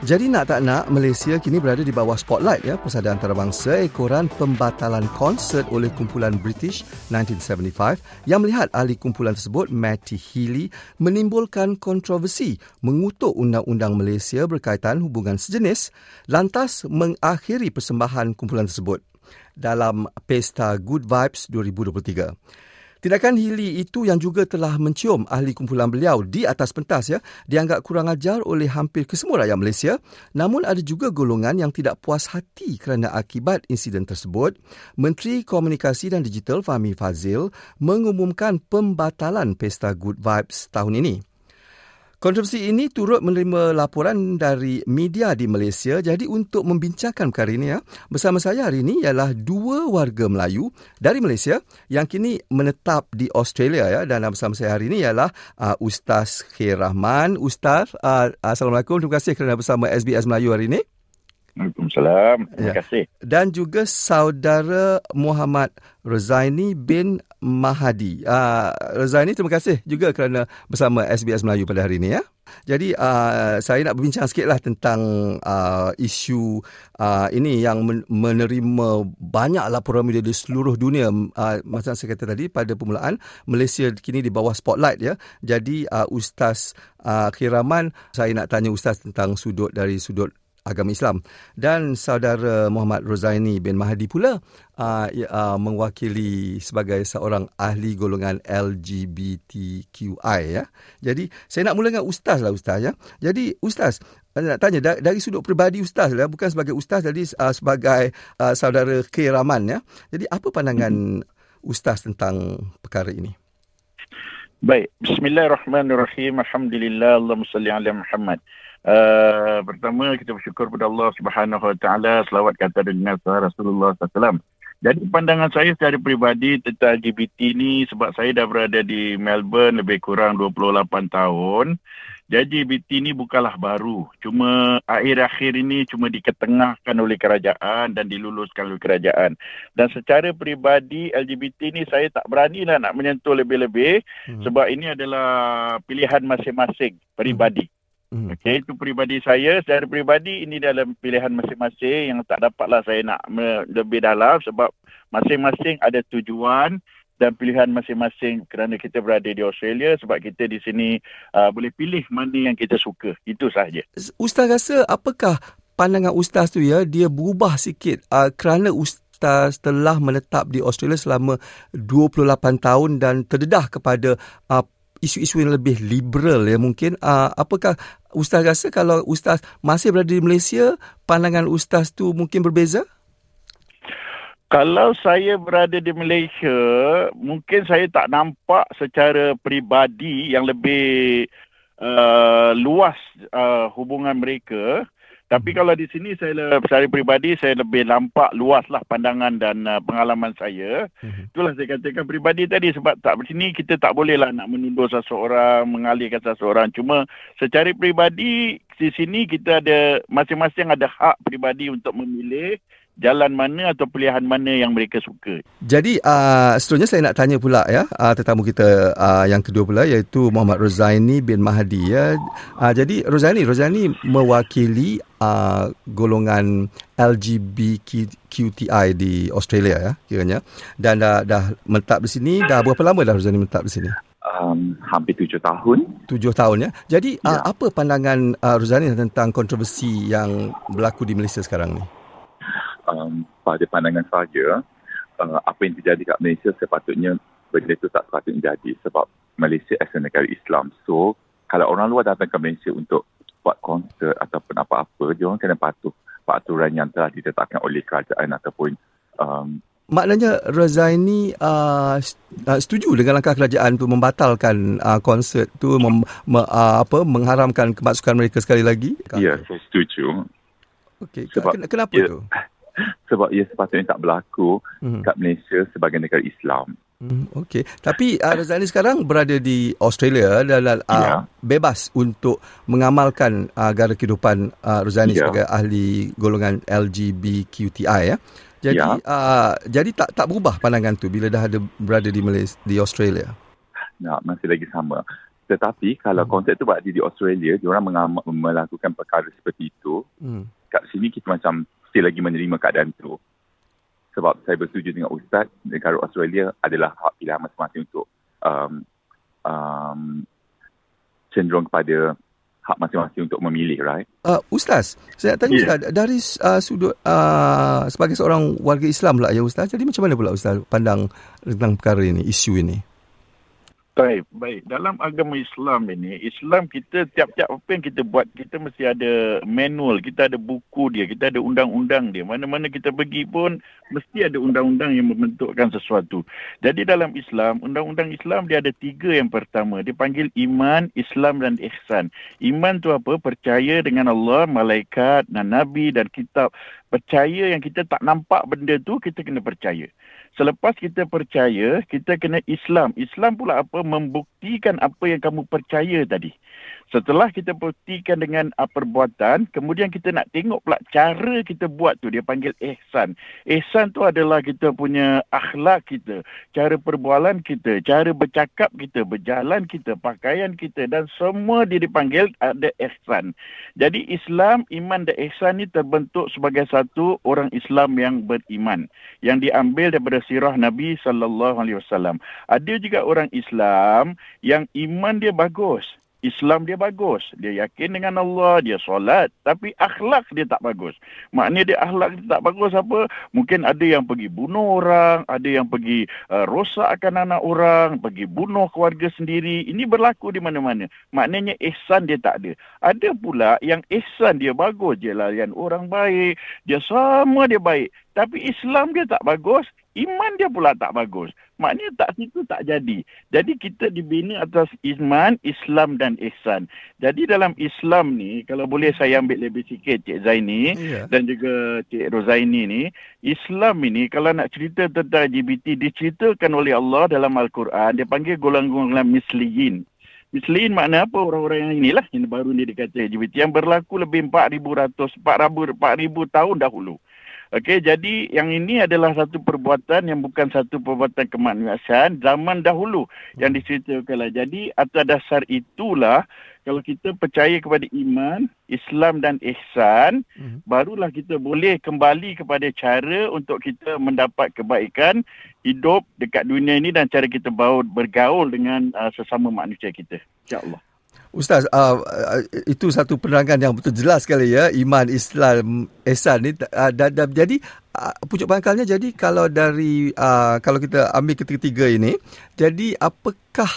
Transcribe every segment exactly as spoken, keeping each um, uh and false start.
Jadi nak tak nak, Malaysia kini berada di bawah spotlight ya Persada Antarabangsa ekoran pembatalan konsert oleh kumpulan British nineteen seventy-five yang melihat ahli kumpulan tersebut, Matty Healy, menimbulkan kontroversi mengutuk undang-undang Malaysia berkaitan hubungan sejenis, lantas mengakhiri persembahan kumpulan tersebut dalam Pesta Good Vibes dua ribu dua puluh tiga. Tindakan Healy itu yang juga telah mencium ahli kumpulan beliau di atas pentas ya, dianggap kurang ajar oleh hampir kesemua rakyat Malaysia. Namun ada juga golongan yang tidak puas hati kerana akibat insiden tersebut. Menteri Komunikasi dan Digital Fahmi Fadzil mengumumkan pembatalan Pesta Good Vibes tahun ini. Kontroversi ini turut menerima laporan dari media di Malaysia. Jadi untuk membincangkan perkara ini ya, bersama saya hari ini ialah dua warga Melayu dari Malaysia yang kini menetap di Australia ya, dan bersama saya hari ini ialah uh, Ustaz Khair Rahman. Ustaz, uh, Assalamualaikum. Terima kasih kerana bersama S B S Melayu hari ini. Waalaikumsalam. Terima ya. kasih. Dan juga saudara Muhammad Rozaini bin Mahadi. Uh, Rozaini, terima kasih juga kerana bersama S B S Melayu pada hari ini ya. Jadi uh, saya nak berbincang sikitlah tentang uh, isu uh, ini yang men- menerima banyak laporan media di seluruh dunia. Uh, macam saya kata tadi pada permulaan, Malaysia kini di bawah spotlight ya. Jadi uh, Ustaz uh, Khair Rahman, saya nak tanya Ustaz tentang sudut dari sudut agama Islam, dan saudara Muhammad Rozaini bin Mahadi pula uh, uh, mewakili sebagai seorang ahli golongan L G B T Q I ya. Jadi saya nak mula dengan Ustaz lah Ustaz ya. Jadi Ustaz, nak tanya dari, dari sudut peribadi Ustaz lah, bukan sebagai Ustaz, jadi uh, sebagai uh, saudara Khair Rahman ya. Jadi apa pandangan Ustaz tentang perkara ini? Baik, bismillahirrahmanirrahim. Alhamdulillah, Allahumma salli ala Muhammad. Uh, pertama kita bersyukur kepada Allah Subhanahu Wa Taala, selawat kata dengan Rasulullah sallallahu alaihi wasallam. Jadi pandangan saya secara peribadi tentang L G B T ni, sebab saya dah berada di Melbourne lebih kurang dua puluh lapan tahun. Jadi L G B T ni bukanlah baru. Cuma akhir-akhir ini cuma diketengahkan oleh kerajaan dan diluluskan oleh kerajaan. Dan secara peribadi L G B T ni saya tak beranilah nak menyentuh lebih-lebih hmm. sebab ini adalah pilihan masing-masing peribadi. Hmm. Okey, itu peribadi saya. Secara peribadi ini dalam pilihan masing-masing yang tak dapatlah saya nak lebih dalam sebab masing-masing ada tujuan dan pilihan masing-masing kerana kita berada di Australia sebab kita di sini uh, boleh pilih mana yang kita suka. Itu sahaja. Ustaz rasa apakah pandangan Ustaz tu ya, dia berubah sikit uh, kerana Ustaz telah menetap di Australia selama dua puluh lapan tahun dan terdedah kepada uh, isu-isu yang lebih liberal ya mungkin. Uh, apakah Ustaz rasa kalau Ustaz masih berada di Malaysia, pandangan Ustaz tu mungkin berbeza? Kalau saya berada di Malaysia, mungkin saya tak nampak secara peribadi yang lebih uh, luas uh, hubungan mereka. Tapi kalau di sini saya secara peribadi saya lebih nampak luaslah pandangan dan uh, pengalaman saya. Mm-hmm. Itulah saya katakan peribadi tadi sebab tak di sini kita tak bolehlah nak menuduh seseorang, mengalihkan seseorang. Cuma secara peribadi di sini kita ada masing-masing ada hak peribadi untuk memilih jalan mana atau pilihan mana yang mereka suka. Jadi uh, seterusnya saya nak tanya pula ya uh, tetamu kita uh, yang kedua pula iaitu Muhammad Rozaini bin Mahadi ya. Uh, jadi Rozaini, Rozaini mewakili uh, golongan L G B T Q I di Australia ya kiranya, dan dah dah menetap di sini. Dah berapa lama dah Rozaini menetap di sini? Um, hampir tujuh tahun. Tujuh tahun ya. Jadi ya. Uh, apa pandangan uh, Rozaini tentang kontroversi yang berlaku di Malaysia sekarang ni? Um, pada pandangan saya, uh, apa yang terjadi kat Malaysia sepatutnya benda itu tak sepatutnya jadi sebab Malaysia adalah negara Islam. So, kalau orang luar datang ke Malaysia untuk buat konsert ataupun apa-apa, dia orang kena patuh peraturan yang telah ditetapkan oleh kerajaan ataupun um, maknanya Rozaini uh, setuju dengan langkah kerajaan tu membatalkan uh, konsert tu, mem, me, uh, apa mengharamkan kemasukan mereka sekali lagi? Ya, saya setuju. Okey, kenapa ya, tu? Sebab ia sepatutnya tak berlaku hmm. kat Malaysia sebagai negara Islam. Hmm, Okey, tapi uh, Rozaini sekarang berada di Australia dan uh, yeah. bebas untuk mengamalkan uh, gara kehidupan uh, Rozaini yeah. sebagai ahli golongan L G B T Q I ya. Jadi yeah. uh, jadi tak tak berubah pandangan tu bila dah ada berada di Malaysia, di Australia. Nah, masih lagi sama. Tetapi kalau konsep tu berada di Australia, diorang mengam- melakukan perkara seperti itu, hmm. kat sini kita macam still lagi menerima keadaan tu. Sebab saya bersetuju dengan Ustaz, negara Australia adalah hak pilihan masing-masing untuk um, um, cenderung kepada hak masing-masing untuk memilih, right? Uh, Ustaz, saya nak tanya yeah. Ustaz, dari uh, sudut uh, sebagai seorang warga Islam pula ya Ustaz, jadi macam mana pula Ustaz pandang tentang perkara ini, isu ini? Baik, baik. Dalam agama Islam ini, Islam kita tiap-tiap apa yang kita buat, kita mesti ada manual, kita ada buku dia, kita ada undang-undang dia. Mana-mana kita pergi pun, mesti ada undang-undang yang membentukkan sesuatu. Jadi dalam Islam, undang-undang Islam dia ada tiga yang pertama. Dia panggil iman, Islam dan ihsan. Iman tu apa? Percaya dengan Allah, malaikat, dan Nabi dan kitab. Percaya yang kita tak nampak benda tu, kita kena percaya. Selepas kita percaya, kita kena Islam. Islam pula apa? Membuktikan apa yang kamu percaya tadi. Setelah kita buktikan dengan uh, perbuatan, kemudian kita nak tengok pula cara kita buat tu. Dia panggil ihsan. Ihsan tu adalah kita punya akhlak kita, cara perbualan kita, cara bercakap kita, berjalan kita, pakaian kita dan semua dia dipanggil ada ihsan. Jadi Islam, iman dan ihsan ni terbentuk sebagai satu orang Islam yang beriman. Yang diambil daripada sirah Nabi sallallahu alaihi wasallam. Ada juga orang Islam yang iman dia bagus. Islam dia bagus. Dia yakin dengan Allah, dia solat. Tapi akhlak dia tak bagus. Maknanya dia akhlak dia tak bagus apa? Mungkin ada yang pergi bunuh orang, ada yang pergi uh, rosakkan anak orang, pergi bunuh keluarga sendiri. Ini berlaku di mana-mana. Maknanya ihsan dia tak ada. Ada pula yang ihsan dia bagus. Dia layan orang baik. Dia semua dia baik. Tapi Islam dia tak bagus. Iman dia pula tak bagus. Maknanya tak situ tak jadi. Jadi kita dibina atas iman, Islam dan ihsan. Jadi dalam Islam ni, kalau boleh saya ambil lebih sikit Cik Zaini yeah. dan juga Cik Rozaini ni. Islam ini kalau nak cerita tentang L G B T, diceritakan oleh Allah dalam Al-Quran. Dia panggil golongan-golongan misliyin. Misliyin makna apa? Orang-orang yang inilah, yang baru ni dikata L G B T. Yang berlaku lebih empat ribu ratus, empat ribu tahun dahulu. Okey, jadi yang ini adalah satu perbuatan yang bukan satu perbuatan kemanusiaan zaman dahulu yang diceritakanlah. Jadi atas dasar itulah kalau kita percaya kepada iman, Islam dan ihsan, hmm. barulah kita boleh kembali kepada cara untuk kita mendapat kebaikan hidup dekat dunia ini dan cara kita bergaul dengan uh, sesama manusia kita. InsyaAllah. Ustaz, uh, uh, itu satu penerangan yang betul jelas sekali ya, iman, Islam, ihsan ni. Uh, da, da, jadi uh, pucuk pangkalnya, jadi kalau dari uh, kalau kita ambil ketiga-tiga ini, jadi apakah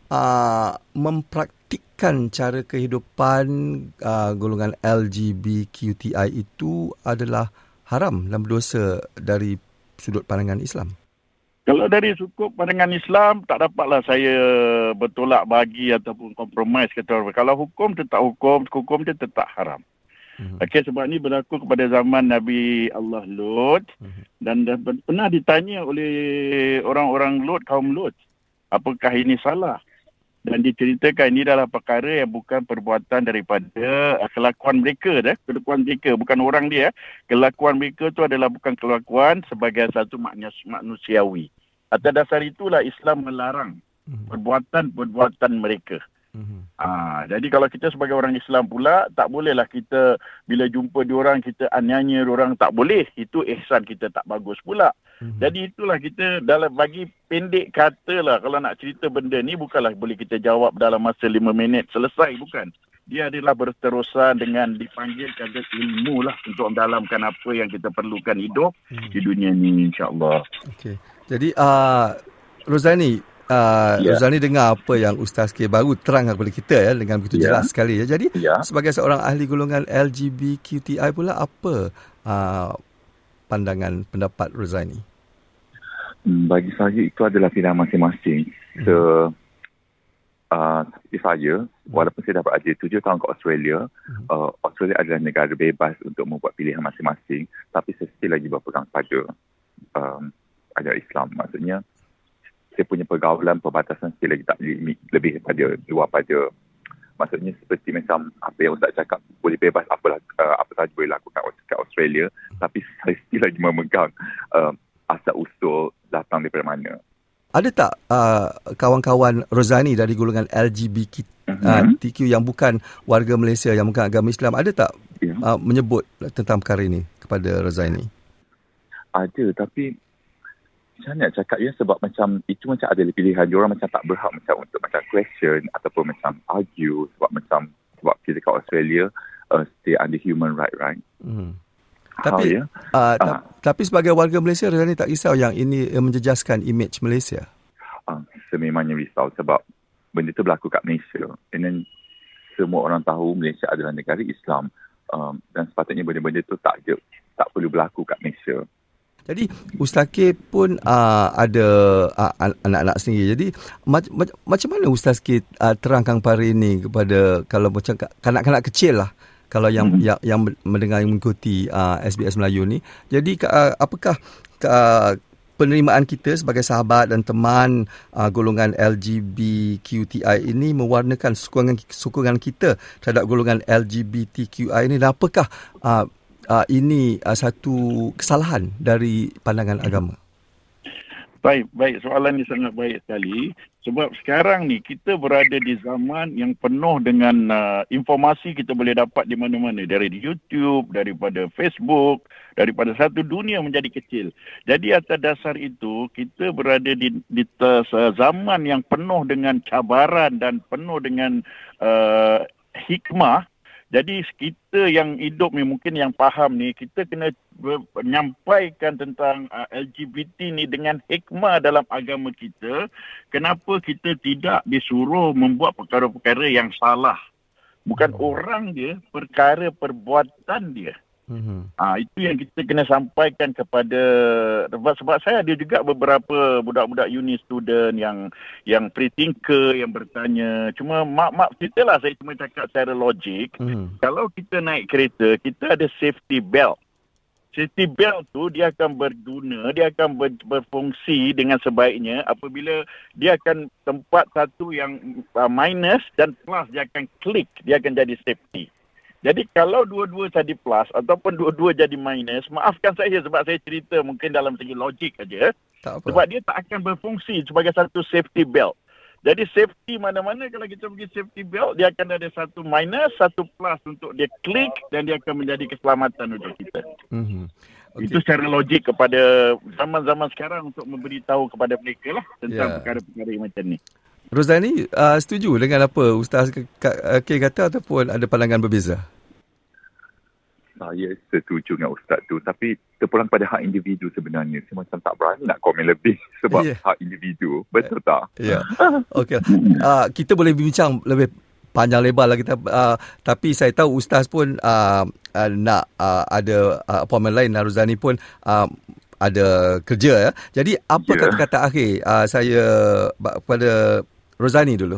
uh, mempraktikkan cara kehidupan uh, golongan L G B T Q I itu adalah haram dan berdosa dari sudut pandangan Islam? Kalau dari sukup pandangan Islam, tak dapatlah saya bertolak bagi ataupun kompromis kata orang. Kalau hukum tetap hukum, hukum dia tetap haram. Mm-hmm. Okey, sebab ni berlaku kepada zaman Nabi Allah Lut. Mm-hmm. Dan, dan pernah ditanya oleh orang-orang Lut, kaum Lut, apakah ini salah? Dan diceritakan ini adalah perkara yang bukan perbuatan daripada kelakuan mereka. Dah. Kelakuan mereka, bukan orang dia. Kelakuan mereka itu adalah bukan kelakuan sebagai satu manusiawi. Atas dasar itulah Islam melarang perbuatan-perbuatan mereka. Mm-hmm. Ha, jadi kalau kita sebagai orang Islam pula, tak bolehlah kita bila jumpa diorang, kita aniaya diorang, tak boleh. Itu ihsan kita tak bagus pula. Mm-hmm. Jadi itulah kita dalam bagi pendek kata lah, kalau nak cerita benda ni bukanlah boleh kita jawab dalam masa lima minit selesai, bukan. Dia adalah berterusan dengan dipanggil kata ilmu lah untuk mendalamkan apa yang kita perlukan hidup mm-hmm. di dunia ni, insyaAllah. Okay. Jadi uh, Rozani, Uh, yeah. Rozani dengar apa yang Ustaz K baru terang kepada kita ya, dengan begitu yeah. jelas sekali ya. Jadi yeah. sebagai seorang ahli golongan L G B T Q I pula, apa uh, pandangan pendapat Rozani? Bagi saya itu adalah pilihan masing-masing. Mm-hmm. So uh, seperti saya, walaupun saya dah berada tujuh tahun ke Australia, mm-hmm. uh, Australia adalah negara bebas untuk membuat pilihan masing-masing, tapi saya still lagi berpegang pada um, ajaran Islam. Maksudnya saya punya pergaulan, perbatasan still lagi tak limit, lebih pada luar pada, maksudnya seperti macam apa yang Ustaz cakap, boleh bebas apalah, uh, apa sahaja boleh lakukan kat Australia, tapi saya still lagi memegang uh, asal usul datang daripada mana. ada tak uh, kawan-kawan Rozani dari golongan L G B T Q uh, T Q yang bukan warga Malaysia, yang bukan agama Islam, ada tak yeah. uh, menyebut tentang perkara ini kepada Rozani? Ada, tapi macam mana nak cakap ya, sebab macam itu macam ada pilihan. Diorang macam tak berhak macam untuk macam question ataupun macam argue, sebab macam sebab kita kat Australia uh, stay under human right, right? Hmm. Tapi ya? uh, uh, ta- tapi sebagai warga Malaysia, Rozani tak risau yang ini uh, menjejaskan imej Malaysia? Uh, sememangnya risau sebab benda tu berlaku kat Malaysia. And then semua orang tahu Malaysia adalah negara Islam, um, dan sepatutnya benda-benda tu tak je, tak perlu berlaku kat Malaysia. Jadi Ustaz K pun uh, ada uh, anak-anak sendiri. Jadi mac- mac- macam mana Ustaz K uh, terangkan perkara ini kepada, kalau macam kanak-kanak kecil lah, kalau yang hmm. yang, yang mendengar, yang mengikuti uh, S B S Melayu ni. Jadi uh, apakah uh, penerimaan kita sebagai sahabat dan teman uh, golongan L G B T Q I ini mewarnakan sokongan sokongan kita terhadap golongan L G B T Q I ini, dan apakah uh, Uh, ini uh, satu kesalahan dari pandangan agama? Baik, baik. Soalan ini sangat baik sekali. Sebab sekarang ni kita berada di zaman yang penuh dengan uh, informasi kita boleh dapat di mana-mana. Dari YouTube, daripada Facebook, daripada satu dunia menjadi kecil. Jadi atas dasar itu, kita berada di, di uh, zaman yang penuh dengan cabaran dan penuh dengan uh, hikmah. Jadi kita yang hidup ni, mungkin yang faham ni, kita kena menyampaikan tentang uh, L G B T ni dengan hikmah dalam agama kita. Kenapa kita tidak disuruh membuat perkara-perkara yang salah. Bukan hmm. orang dia, perkara perbuatan dia. Hmm. Ha, itu yang kita kena sampaikan kepada, sebab, sebab saya ada juga beberapa budak-budak uni student yang yang pre-thinker yang bertanya. Cuma mak-mak kita lah, saya cuma cakap secara logik. Hmm. Kalau kita naik kereta, kita ada safety belt. Safety belt tu dia akan berguna, dia akan ber, berfungsi dengan sebaiknya apabila dia akan tempat satu yang uh, minus dan plus, dia akan klik, dia akan jadi safety. Jadi kalau dua-dua jadi plus ataupun dua-dua jadi minus, maafkan saya sebab saya cerita mungkin dalam segi logik aja. Sebab dia tak akan berfungsi sebagai satu safety belt. Jadi safety mana-mana, kalau kita pergi safety belt, dia akan ada satu minus, satu plus untuk dia klik, dan dia akan menjadi keselamatan untuk kita. Mm-hmm. Okay. Itu secara logik kepada zaman-zaman sekarang untuk memberitahu kepada mereka lah tentang yeah. perkara-perkara macam ni. Rozani, uh, setuju dengan apa Ustaz K kata ataupun ada pandangan berbeza? Saya setuju dengan Ustaz tu, tapi terpulang pada hak individu sebenarnya. Saya macam tak berani nak komen lebih sebab yeah. hak individu. Betul tak? Ya. Yeah. Okey. Uh, kita boleh bincang lebih panjang lebar lah kita, uh, tapi saya tahu Ustaz pun uh, uh, nak uh, ada uh, appointment lain, dan Rozani pun uh, ada kerja ya. Jadi apa yeah. kata-kata akhir uh, saya kepada Rozani dulu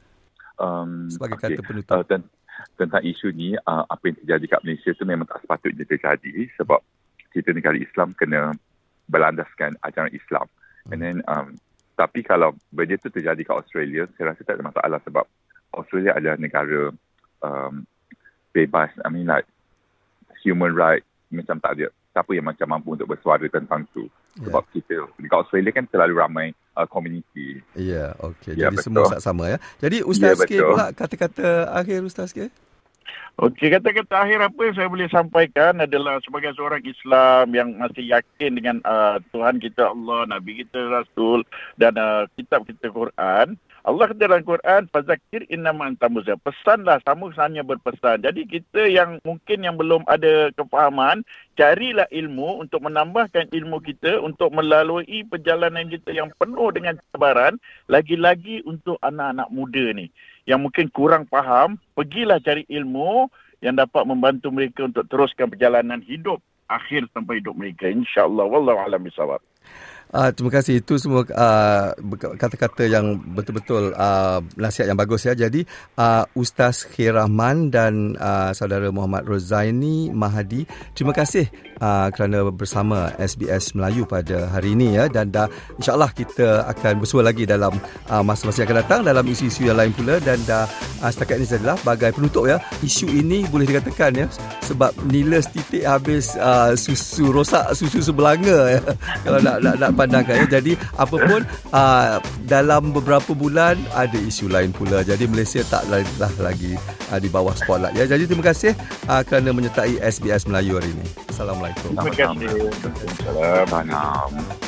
um, sebagai okay. kata penutup uh, ten- tentang isu ni, uh, apa yang terjadi kat Malaysia tu memang tak sepatutnya terjadi, sebab kita negara Islam kena berlandaskan ajaran Islam. hmm. And then, um, tapi kalau benda tu terjadi kat Australia, saya rasa tak ada masalah sebab Australia adalah negara um, bebas, I mean like human right, macam tak ada siapa yang macam mampu untuk bersuara tentang tu. Yeah. Sebab kita dekat Australia kan terlalu ramai uh, community. Ya, yeah, okey. Yeah, jadi betul. Semua sama ya. Jadi Ustaz yeah, K pula, kata-kata akhir Ustaz K. Okey, kata-kata akhir apa yang saya boleh sampaikan adalah sebagai seorang Islam yang masih yakin dengan uh, Tuhan kita Allah, Nabi kita Rasul dan uh, kitab kita Quran. Allah kata dalam Quran, fazakir innama anta muzakir. Pesanlah, kamu hanya berpesan. Jadi kita yang mungkin yang belum ada kefahaman, carilah ilmu untuk menambahkan ilmu kita untuk melalui perjalanan kita yang penuh dengan cabaran, lagi-lagi untuk anak-anak muda ni yang mungkin kurang faham, pergilah cari ilmu yang dapat membantu mereka untuk teruskan perjalanan hidup akhir sampai hidup mereka, insya-Allah. Wallahu a'lam bishawab. Uh, terima kasih. Itu semua uh, kata-kata yang betul-betul uh, nasihat yang bagus ya. Jadi uh, Ustaz K Rahman dan uh, saudara Muhammad Rozani Mahdi, terima kasih uh, kerana bersama S B S Melayu pada hari ini ya. Dan uh, insya-Allah kita akan bersua lagi dalam uh, masa-masa yang akan datang dalam isu-isu yang lain pula. Dan uh, setakat ini adalah bagai penutup ya. Isu ini boleh dikatakan ya, sebab nila setitik habis uh, susu rosak susu sebelanga ya. Kalau nak nak, nak pandangkan ya. Jadi apa pun uh, dalam beberapa bulan ada isu lain pula. Jadi Malaysia taklah lagi uh, di bawah spotlight ya. Jadi terima kasih uh, kerana menyertai S B S Melayu hari ini. Assalamualaikum. Terima kasih. Assalamualaikum.